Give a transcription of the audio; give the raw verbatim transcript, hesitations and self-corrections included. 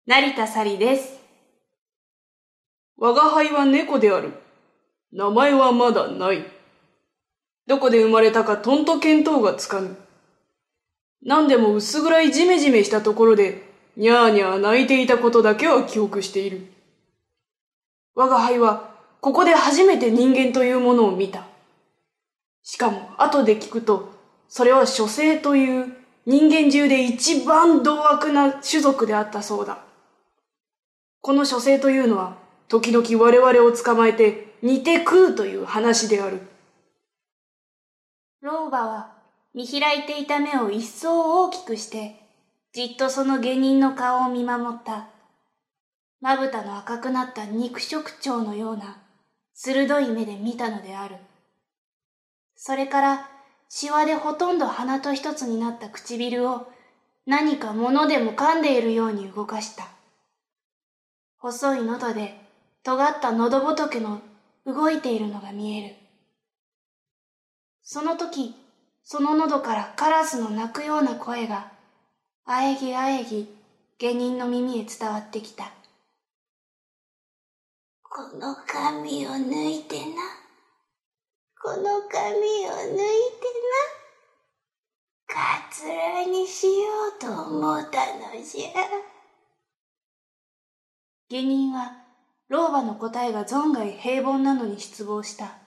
成田さりです。 我が輩は猫である。名前はまだない。どこで生まれたかとんと見当がつかぬ。何でも薄暗いジメジメしたところで、にゃーにゃー泣いていたことだけは記憶している。我が輩は、ここで初めて人間というものを見た。しかも、後で聞くと、それは書生という人間中で一番同悪な種族であったそうだ。この書生というのは、時々我々を捕まえて煮て食うという話である。 老婆は見開いていた目を一層大きくして、じっとその下人の顔を見守った。まぶたの赤くなった肉食鳥のような鋭い目で見たのである。それからシワでほとんど鼻と一つになった唇を何か物でも噛んでいるように動かした。細い喉で尖った喉仏の動いているのが見える。その時、その喉からカラスの鳴くような声が、あえぎあえぎ、下人の耳へ伝わってきた。 この髪を抜いてな。この髪を抜いてな。カツラにしようと思ったのじゃ。 下人は、老婆の答えが存外平凡なのに失望した。